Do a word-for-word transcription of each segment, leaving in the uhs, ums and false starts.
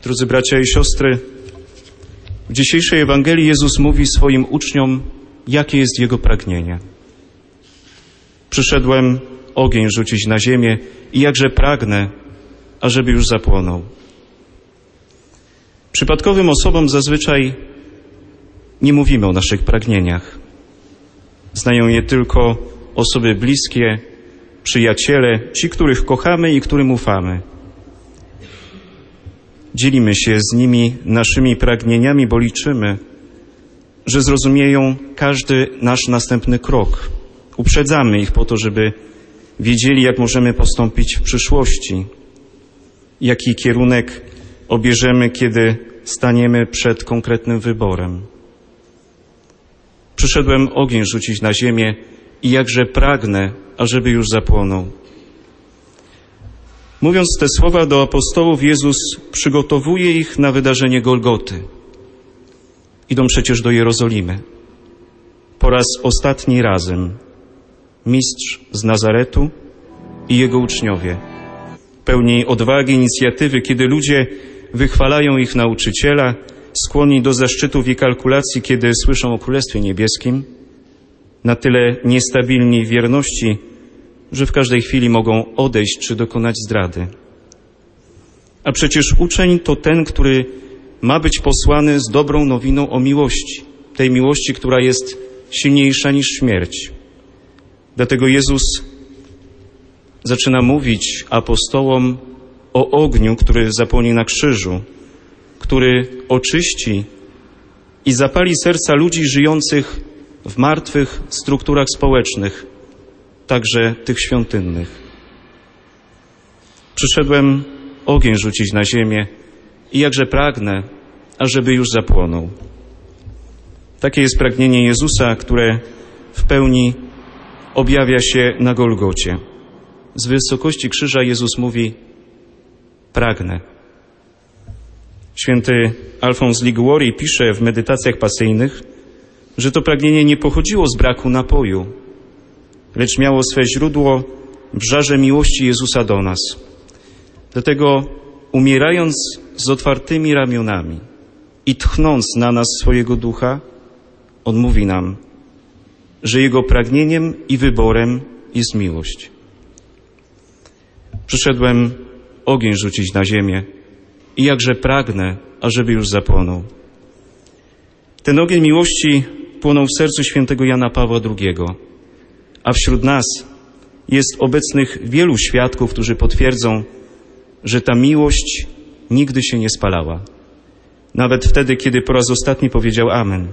Drodzy bracia i siostry, w dzisiejszej Ewangelii Jezus mówi swoim uczniom, jakie jest Jego pragnienie. Przyszedłem ogień rzucić na ziemię i jakże pragnę, ażeby już zapłonął. Przypadkowym osobom zazwyczaj nie mówimy o naszych pragnieniach. Znają je tylko osoby bliskie, przyjaciele, ci, których kochamy i którym ufamy. Dzielimy się z nimi naszymi pragnieniami, bo liczymy, że zrozumieją każdy nasz następny krok. Uprzedzamy ich po to, żeby wiedzieli, jak możemy postąpić w przyszłości, jaki kierunek obierzemy, kiedy staniemy przed konkretnym wyborem. Przyszedłem ogień rzucić na ziemię i jakże pragnę, ażeby już zapłonął. Mówiąc te słowa do apostołów, Jezus przygotowuje ich na wydarzenie Golgoty. Idą przecież do Jerozolimy. Po raz ostatni razem mistrz z Nazaretu i jego uczniowie, pełni odwagi, inicjatywy, kiedy ludzie wychwalają ich nauczyciela, skłonni do zaszczytów i kalkulacji, kiedy słyszą o Królestwie Niebieskim, na tyle niestabilni w wierności, że w każdej chwili mogą odejść czy dokonać zdrady. A przecież uczeń to ten, który ma być posłany z dobrą nowiną o miłości, tej miłości, która jest silniejsza niż śmierć. Dlatego Jezus zaczyna mówić apostołom o ogniu, który zapłonie na krzyżu, który oczyści i zapali serca ludzi żyjących w martwych strukturach społecznych, także tych świątynnych. Przyszedłem ogień rzucić na ziemię i jakże pragnę, ażeby już zapłonął. Takie jest pragnienie Jezusa, które w pełni objawia się na Golgocie. Z wysokości krzyża Jezus mówi: pragnę. Święty Alfons Liguori pisze w medytacjach pasyjnych, że to pragnienie nie pochodziło z braku napoju, lecz miało swe źródło w żarze miłości Jezusa do nas. Dlatego umierając z otwartymi ramionami i tchnąc na nas swojego ducha, On mówi nam, że Jego pragnieniem i wyborem jest miłość. Przyszedłem ogień rzucić na ziemię i jakże pragnę, ażeby już zapłonął. Ten ogień miłości płonął w sercu świętego Jana Pawła drugiego, a wśród nas jest obecnych wielu świadków, którzy potwierdzą, że ta miłość nigdy się nie spalała. Nawet wtedy, kiedy po raz ostatni powiedział amen.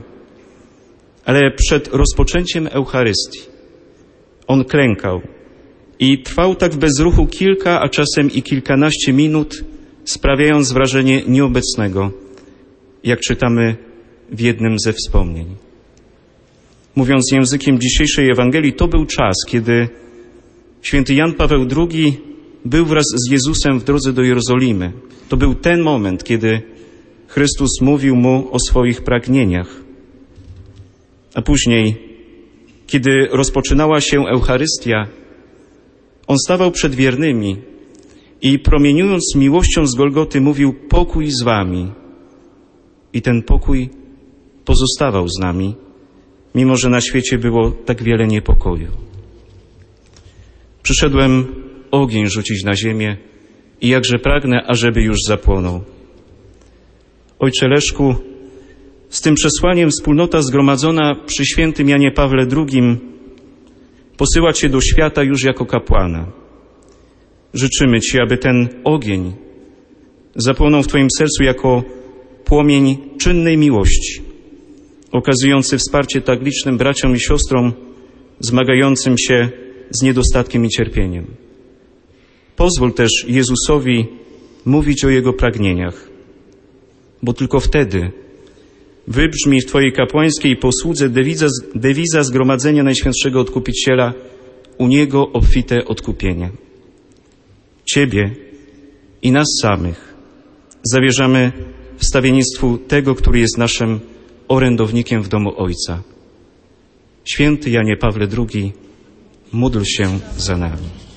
Ale przed rozpoczęciem Eucharystii on klękał i trwał tak w bezruchu kilka, a czasem i kilkanaście minut, sprawiając wrażenie nieobecnego, jak czytamy w jednym ze wspomnień. Mówiąc językiem dzisiejszej Ewangelii, to był czas, kiedy święty Jan Paweł drugi był wraz z Jezusem w drodze do Jerozolimy. To był ten moment, kiedy Chrystus mówił mu o swoich pragnieniach. A później, kiedy rozpoczynała się Eucharystia, on stawał przed wiernymi i promieniując miłością z Golgoty mówił: pokój z wami. I ten pokój pozostawał z nami, mimo że na świecie było tak wiele niepokoju. Przyszedłem ogień rzucić na ziemię i jakże pragnę, ażeby już zapłonął. Ojcze Leszku, z tym przesłaniem wspólnota zgromadzona przy świętym Janie Pawle drugim posyła Cię do świata już jako kapłana. Życzymy Ci, aby ten ogień zapłonął w Twoim sercu jako płomień czynnej miłości, okazujący wsparcie tak licznym braciom i siostrom zmagającym się z niedostatkiem i cierpieniem. Pozwól też Jezusowi mówić o Jego pragnieniach, bo tylko wtedy wybrzmi w Twojej kapłańskiej posłudze dewiza, dewiza Zgromadzenia Najświętszego Odkupiciela: u Niego obfite odkupienie. Ciebie i nas samych zawierzamy wstawiennictwu tego, który jest naszym orędownikiem w domu Ojca. Święty Janie Pawle drugi, módl się za nami.